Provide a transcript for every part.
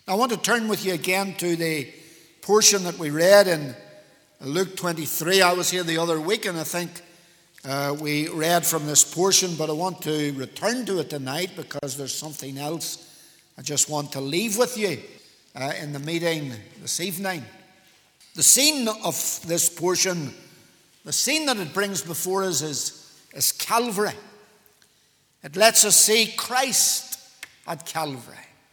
I want to turn with you again to the portion that we read in Luke 23. I was here the other week and I think we read from this portion, but I want to return to it tonight because there's something else I just want to leave with you in the meeting this evening. The scene of this portion, the scene that it brings before us is Calvary. It lets us see Christ at Calvary.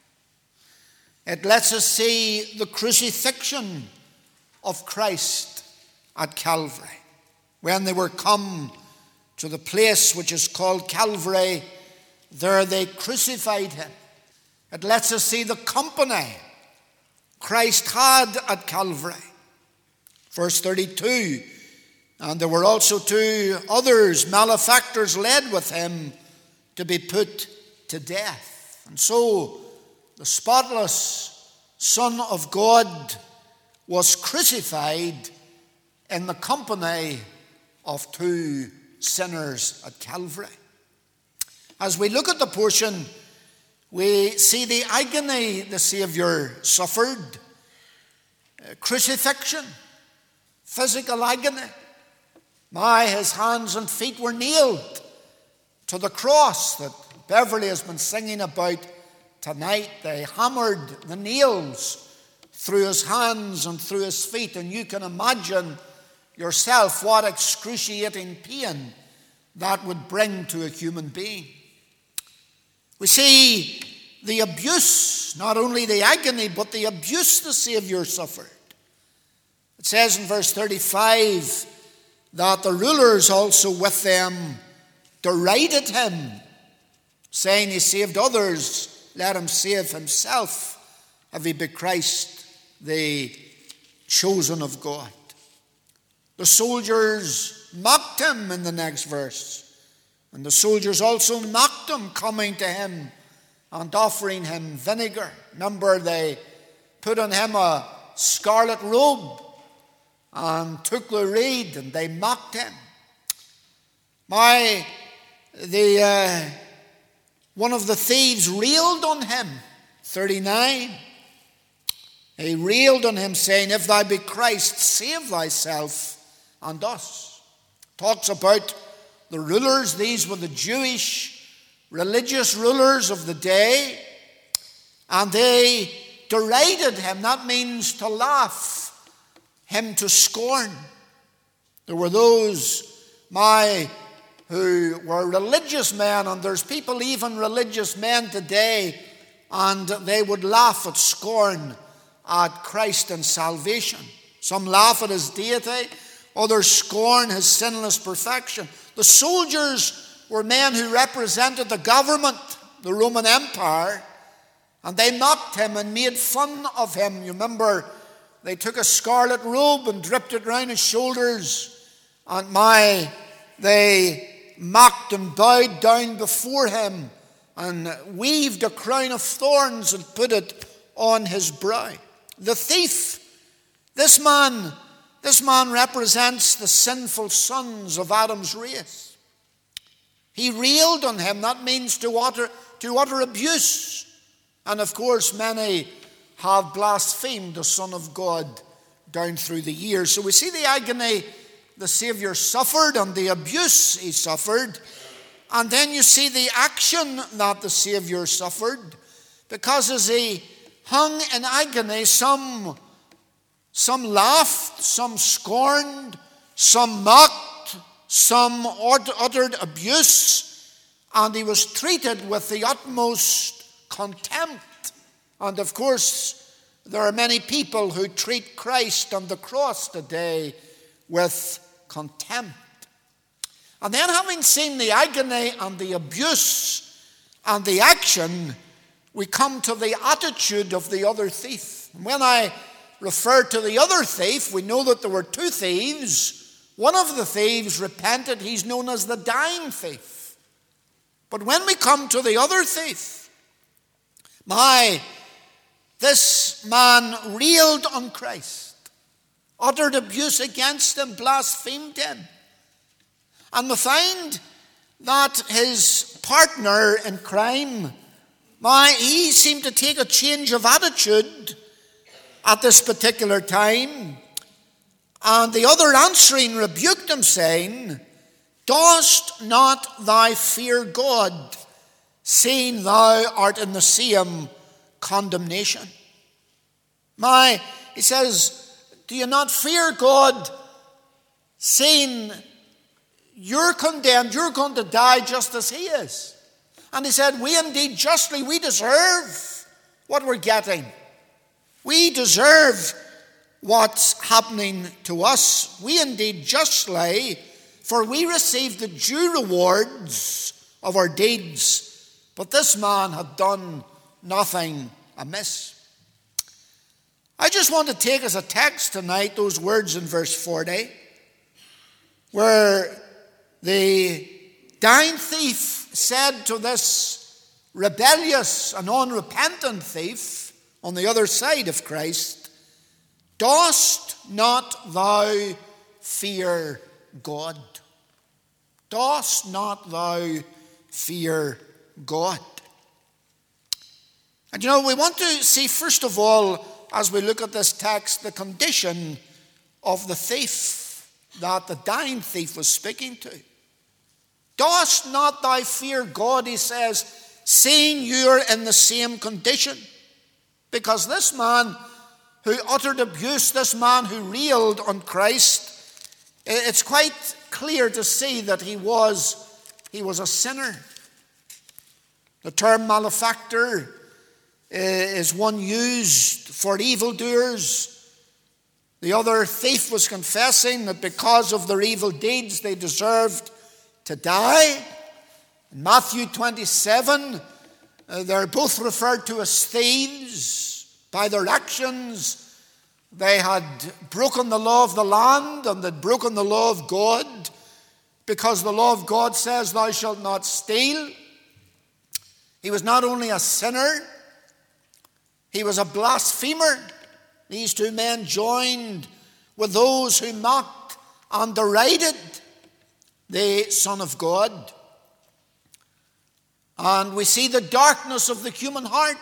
It lets us see the crucifixion of Christ at Calvary. When they were come to the place which is called Calvary, there they crucified him. It lets us see the company Christ had at Calvary. Verse 32, and there were also 2 others, malefactors, led with him to be put to death. And so the spotless Son of God was crucified in the company of 2 sinners at Calvary. As we look at the portion, we see the agony the Saviour suffered, crucifixion, physical agony. His hands and feet were nailed to the cross that Beverly has been singing about tonight. They hammered the nails through his hands and through his feet, and you can imagine yourself what excruciating pain that would bring to a human being. We see the abuse, not only the agony, but the abuse the Saviour suffered. It says in verse 35 that the rulers also with them derided him, saying, he saved others, let him save himself, if he be Christ, the chosen of God. The soldiers mocked him in the next verse, and the soldiers also mocked him, coming to him and offering him vinegar. Remember, they put on him a scarlet robe and took the reed, and they mocked him. One of the thieves railed on him, 39. He railed on him, saying, if thou be Christ, save thyself and us. Talks about the rulers. These were the Jewish religious rulers of the day, and they derided him. That means to laugh him to scorn. There were those who were religious men, and there's people, even religious men today, and they would laugh at scorn at Christ and salvation. Some laugh at his deity, others scorn his sinless perfection. The soldiers were men who represented the government, the Roman Empire, and they mocked him and made fun of him. You remember, they took a scarlet robe and dripped it round his shoulders, and they mocked and bowed down before him and weaved a crown of thorns and put it on his brow. The thief, this man represents the sinful sons of Adam's race. He railed on him. That means to utter abuse. And of course, many have blasphemed the Son of God down through the years. So we see the agony the Saviour suffered and the abuse he suffered. And then you see the action that the Saviour suffered, because as he hung in agony, some laughed, some scorned, some mocked, some uttered abuse, and he was treated with the utmost contempt. And of course, there are many people who treat Christ on the cross today with contempt. And then, having seen the agony and the abuse and the action, we come to the attitude of the other thief. And when I refer to the other thief, we know that there were 2 thieves. One of the thieves repented. He's known as the dying thief. But when we come to the other thief, this man railed on Christ, uttered abuse against him, blasphemed him. And we find that his partner in crime He seemed to take a change of attitude at this particular time. And the other answering rebuked him, saying, Dost not thou fear God, seeing thou art in the same condemnation? He says, do you not fear God, seeing you're condemned, you're going to die just as he is? And he said, we indeed justly, we deserve what we're getting. We deserve what's happening to us. We indeed justly, for we receive the due rewards of our deeds. But this man had done nothing amiss. I just want to take as a text tonight those words in verse 40, where the dying thief said to this rebellious and unrepentant thief on the other side of Christ, Dost not thou fear God? Dost not thou fear God? And we want to see, first of all, as we look at this text, the condition of the thief that the dying thief was speaking to. Dost not thou fear God, he says, seeing you're in the same condition? Because this man who uttered abuse, this man who railed on Christ, it's quite clear to see that he was a sinner. The term malefactor is one used for evildoers. The other thief was confessing that because of their evil deeds they deserved to die. In Matthew 27, they're both referred to as thieves. By their actions, they had broken the law of the land and they'd broken the law of God, because the law of God says, Thou shalt not steal. He was not only a sinner, he was a blasphemer. These two men joined with those who mocked and derided the Son of God. And we see the darkness of the human heart.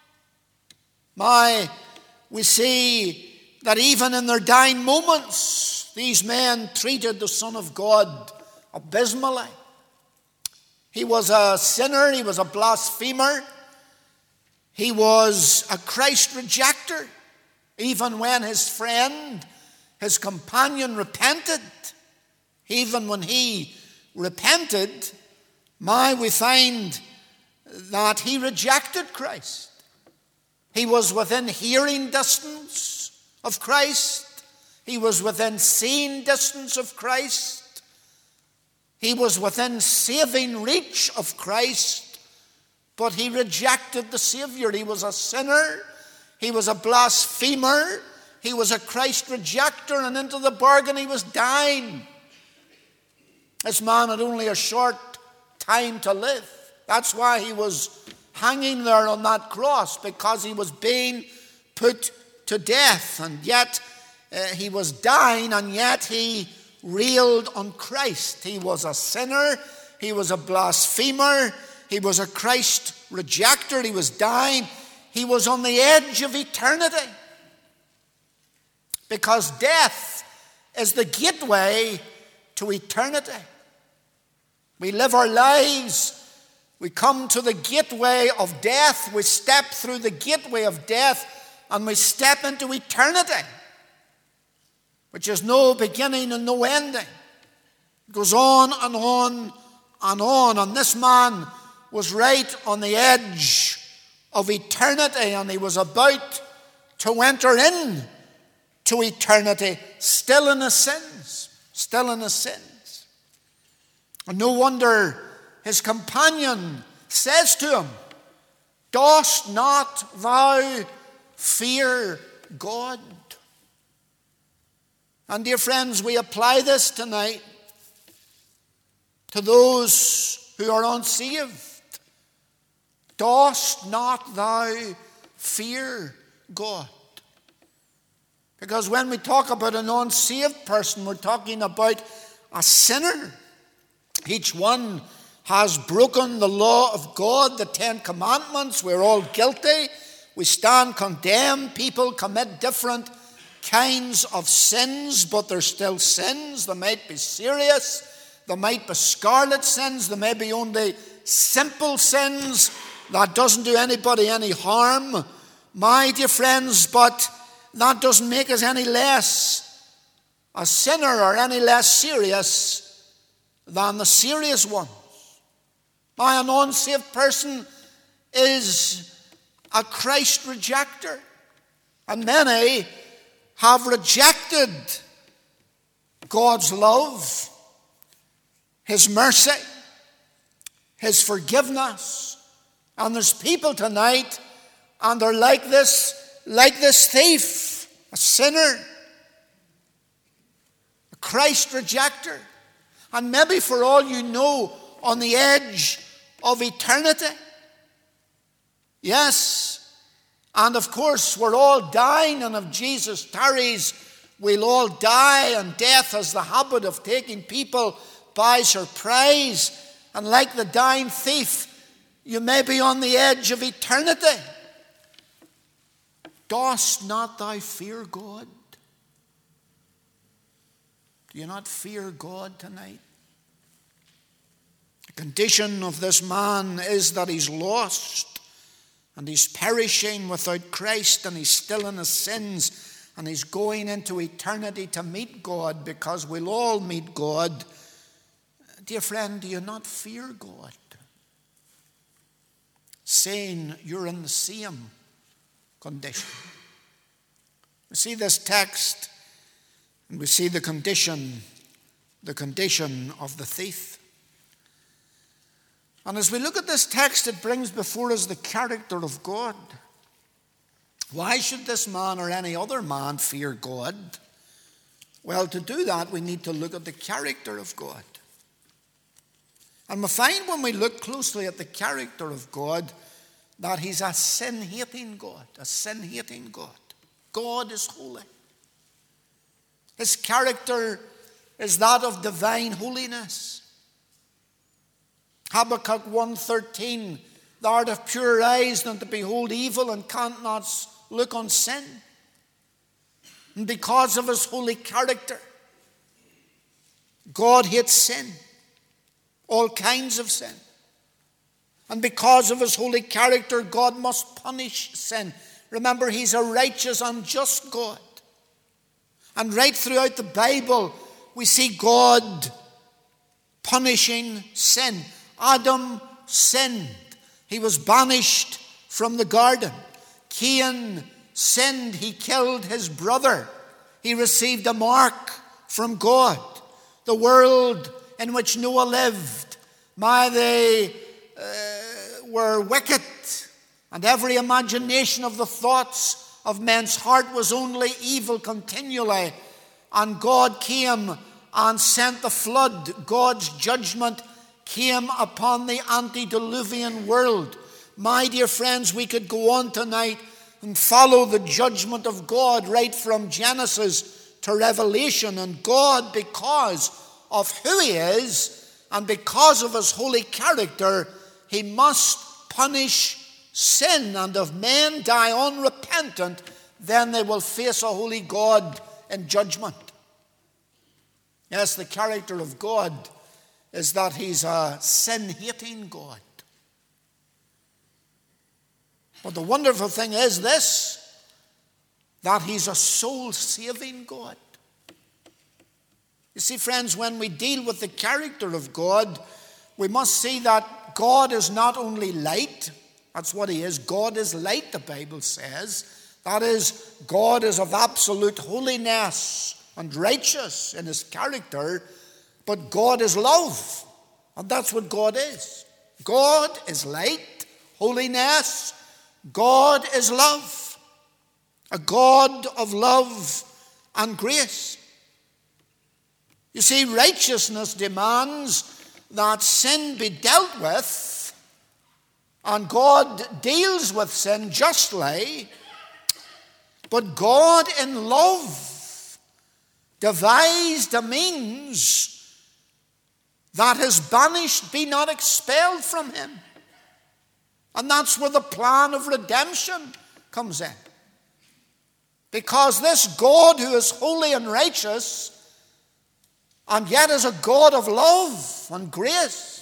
We see that even in their dying moments, these men treated the Son of God abysmally. He was a sinner, he was a blasphemer, he was a Christ rejecter. Even when his friend, his companion repented, even when he repented, we find that he rejected Christ. He was within hearing distance of Christ. He was within seeing distance of Christ. He was within saving reach of Christ. But he rejected the Savior. He was a sinner. He was a blasphemer. He was a Christ rejecter. And into the bargain he was dying. This man had only a short time to live. That's why he was hanging there on that cross, because he was being put to death. And yet he was dying, and yet he railed on Christ. He was a sinner. He was a blasphemer. He was a Christ rejecter. He was dying. He was on the edge of eternity. Because death is the gateway to eternity. We live our lives. We come to the gateway of death. We step through the gateway of death and we step into eternity, which is no beginning and no ending. It goes on and on and on. And this man was right on the edge of eternity, and he was about to enter in to eternity, still in his sins. And no wonder his companion says to him, Dost not thou fear God? And dear friends, we apply this tonight to those who are unsaved. Dost not thou fear God? Because when we talk about an unsaved person, we're talking about a sinner. Each one has broken the law of God, the 10 Commandments. We're all guilty. We stand condemned. People commit different kinds of sins, but they're still sins. They might be serious. They might be scarlet sins. They may be only simple sins that doesn't do anybody any harm. My dear friends, but that doesn't make us any less a sinner or any less serious than the serious ones. Now, an unsaved person is a Christ rejecter, and many have rejected God's love, His mercy, His forgiveness. And there's people tonight, and they're like this thief, a sinner, a Christ rejecter, and maybe for all you know, on the edge of eternity. Yes, and of course we're all dying, and if Jesus tarries, we'll all die, and death has the habit of taking people by surprise. And like the dying thief, you may be on the edge of eternity. Dost not thou fear God? Do you not fear God tonight? The condition of this man is that he's lost, and he's perishing without Christ, and he's still in his sins, and he's going into eternity to meet God, because we'll all meet God. Dear friend, do you not fear God? Saying you're in the same condition. We see this text, and we see the condition of the thief. And as we look at this text, it brings before us the character of God. Why should this man or any other man fear God? Well, to do that, we need to look at the character of God. And we find when we look closely at the character of God that He's a sin-hating God, a sin-hating God. God is holy. His character is that of divine holiness. Habakkuk 1:13, thou art of pure eyes than to behold evil, and canst not look on sin. And because of His holy character, God hates sin, all kinds of sin. And because of His holy character, God must punish sin. Remember, He's a righteous and just God. And right throughout the Bible, we see God punishing sin. Adam sinned. He was banished from the garden. Cain sinned. He killed his brother. He received a mark from God. The world in which Noah lived, they were wicked, and every imagination of the thoughts of men's heart was only evil continually. And God came and sent the flood. God's judgment came upon the antediluvian world. My dear friends, we could go on tonight and follow the judgment of God right from Genesis to Revelation. And God, because of who He is and because of His holy character, He must punish sin. And if men die unrepentant, then they will face a holy God in judgment. Yes, the character of God is that He's a sin-hating God. But the wonderful thing is this, that He's a soul-saving God. You see, friends, when we deal with the character of God, we must see that God is not only light. That's what He is. God is light, the Bible says. That is, God is of absolute holiness and righteous in His character, but God is love. And that's what God is. God is light, holiness. God is love. A God of love and grace. You see, righteousness demands that sin be dealt with, and God deals with sin justly, but God in love devised a means that is banished be not expelled from him. And that's where the plan of redemption comes in. Because this God who is holy and righteous, and yet is a God of love and grace,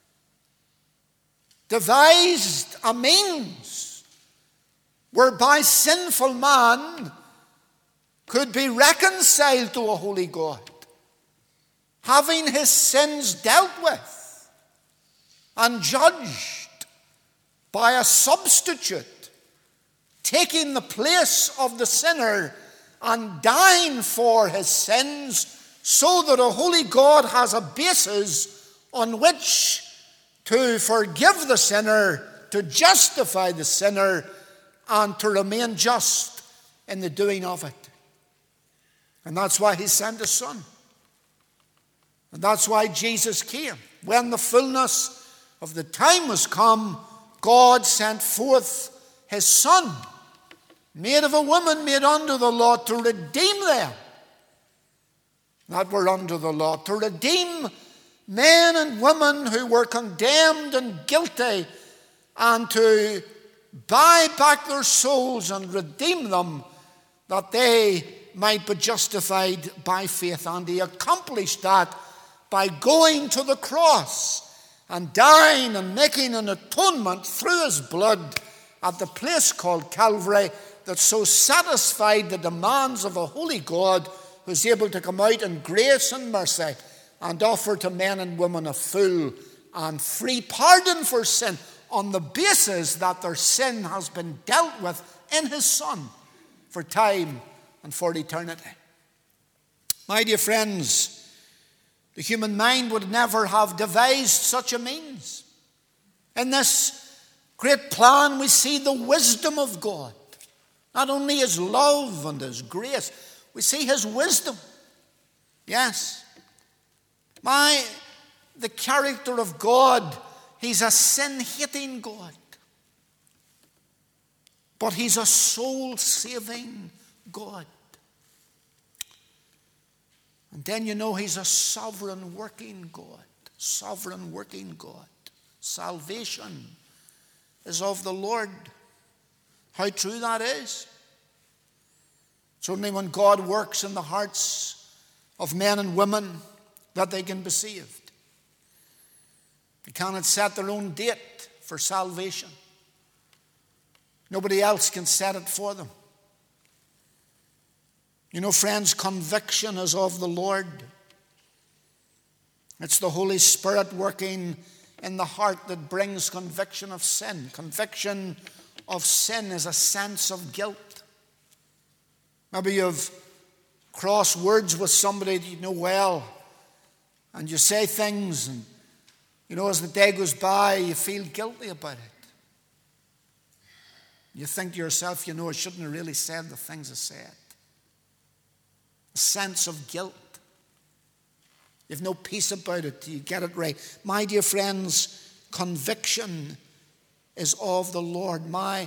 devised a means whereby sinful man could be reconciled to a holy God, having his sins dealt with and judged by a substitute, taking the place of the sinner and dying for his sins, so that a holy God has a basis on which to forgive the sinner, to justify the sinner, and to remain just in the doing of it. And that's why he sent his Son. And that's why Jesus came. When the fullness of the time was come, God sent forth his Son, made of a woman, made under the law, to redeem them that were under the law, to redeem men and women who were condemned and guilty, and to buy back their souls and redeem them, that they might be justified by faith. And he accomplished that by going to the cross and dying and making an atonement through his blood at the place called Calvary, that so satisfied the demands of a holy God who's able to come out in grace and mercy and offer to men and women a full and free pardon for sin, on the basis that their sin has been dealt with in his Son for time and for eternity. My dear friends, the human mind would never have devised such a means. In this great plan, we see the wisdom of God. Not only his love and his grace, we see his wisdom. Yes. The character of God, he's a sin-hating God. But he's a soul-saving God. And then he's a sovereign working God. Sovereign working God. Salvation is of the Lord. How true that is. It's only when God works in the hearts of men and women that they can be saved. They cannot set their own date for salvation. Nobody else can set it for them. Friends, conviction is of the Lord. It's the Holy Spirit working in the heart that brings conviction of sin. Conviction of sin is a sense of guilt. Maybe you've crossed words with somebody that you know well, and you say things, and as the day goes by, you feel guilty about it. You think to yourself, I shouldn't have really said the things I said. A sense of guilt. You've no peace about it till you get it right. My dear friends, conviction is of the Lord.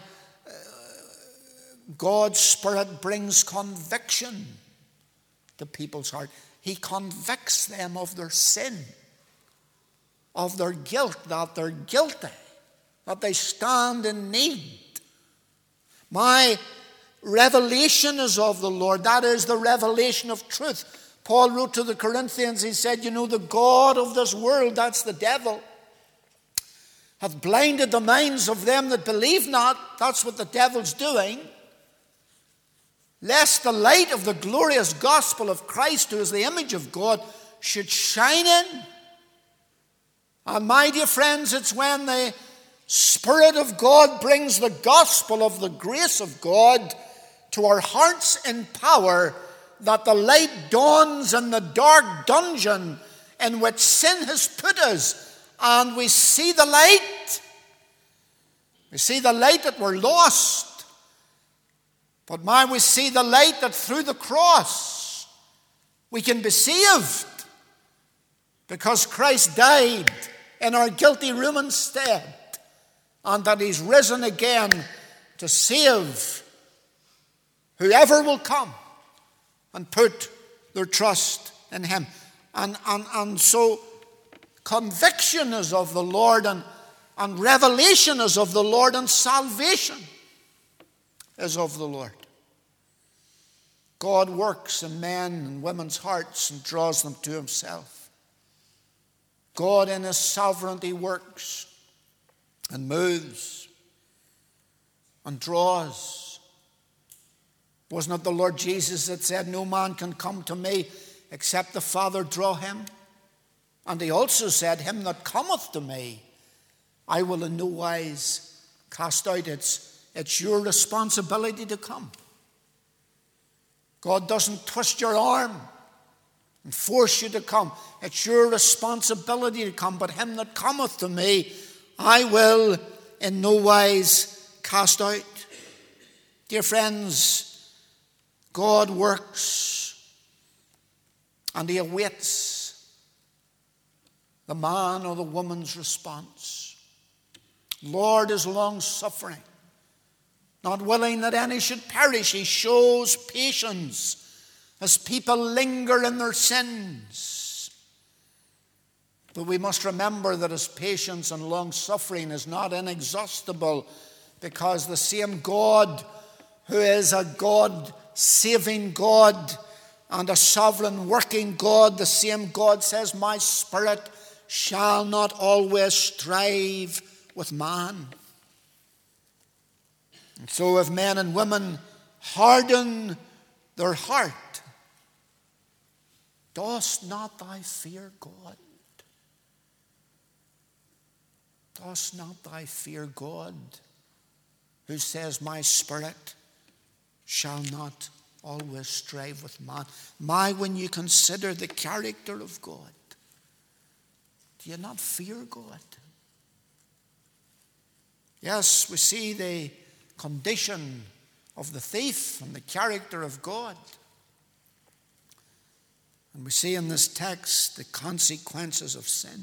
God's Spirit brings conviction to people's heart. He convicts them of their sin, of their guilt, that they're guilty, that they stand in need. My revelation is of the Lord. That is the revelation of truth. Paul wrote to the Corinthians, he said, the God of this world, that's the devil, hath blinded the minds of them that believe not. That's what the devil's doing. Lest the light of the glorious gospel of Christ, who is the image of God, should shine in. And my dear friends, it's when the Spirit of God brings the gospel of the grace of God to our hearts in power, that the light dawns in the dark dungeon in which sin has put us, and we see the light. We see the light that we're lost. But we see the light that through the cross we can be saved, because Christ died in our guilty room instead, and that he's risen again to save whoever will come and put their trust in him. And so Conviction is of the Lord, and revelation is of the Lord, and salvation is of the Lord. God works in men and women's hearts and draws them to himself. God in his sovereignty works and moves and draws. Wasn't it the Lord Jesus that said, no man can come to me except the Father draw him? And he also said, him that cometh to me, I will in no wise cast out. It's your responsibility to come. God doesn't twist your arm and force you to come. It's your responsibility to come. But him that cometh to me, I will in no wise cast out. Dear friends, God works and he awaits the man or the woman's response. Lord is long-suffering, not willing that any should perish. He shows patience as people linger in their sins. But we must remember that his patience and long-suffering is not inexhaustible, because the same God who is a God-saving God and a sovereign working God, the same God says, my spirit shall not always strive with man. And so if men and women harden their heart, dost not thou fear God? Dost not thou fear God, who says, my spirit shall not always strive with man? When you consider the character of God, do you not fear God? Yes, we see the condition of the thief and the character of God. And we see in this text the consequences of sin.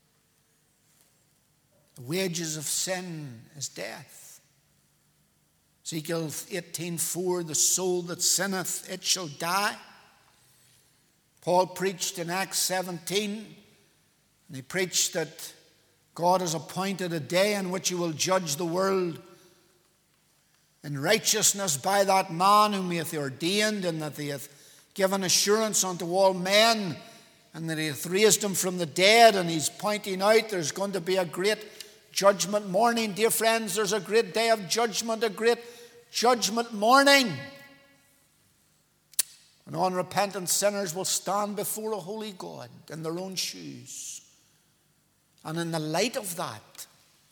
The wages of sin is death. Ezekiel 18:4, the soul that sinneth, it shall die. Paul preached in Acts 17, and he preached that God has appointed a day in which he will judge the world in righteousness by that man whom he hath ordained, and that he hath given assurance unto all men, and that he hath raised him from the dead. And he's pointing out there's going to be a great judgment morning. Dear friends, there's a great day of judgment, a great judgment morning. And unrepentant sinners will stand before a holy God in their own shoes. And in the light of that,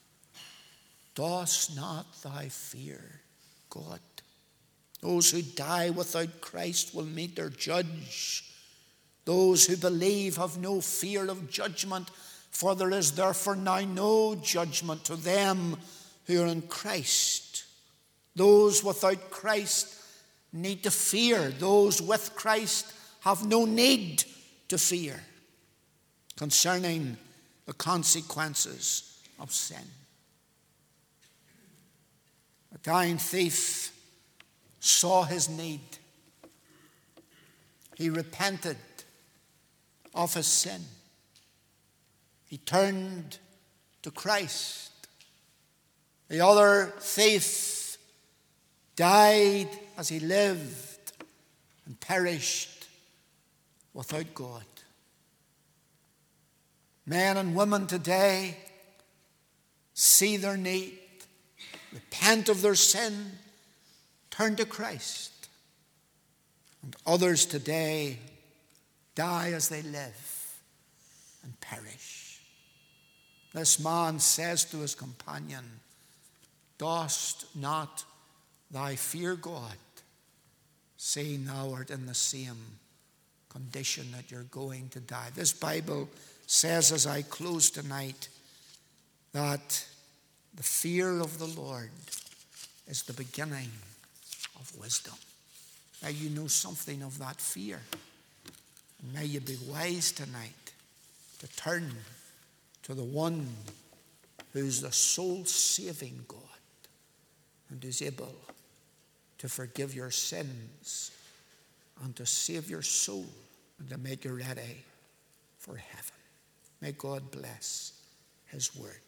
dost not thou fear God? Those who die without Christ will meet their judge. Those who believe have no fear of judgment, for there is therefore now no judgment to them who are in Christ. Those without Christ need to fear. Those with Christ have no need to fear concerning the consequences of sin. A dying thief saw his need. He repented of his sin. He turned to Christ. The other thief died as he lived and perished without God. Men and women today see their need, repent of their sin, turn to Christ. And others today die as they live and perish. This man says to his companion, dost not thou fear God, seeing thou art in the same condition that you're going to die? This Bible says, as I close tonight, that the fear of the Lord is the beginning of wisdom. Now you know something of that fear. And may you be wise tonight to turn to the one who's the soul-saving God and is able to forgive your sins and to save your soul and to make you ready for heaven. May God bless his word.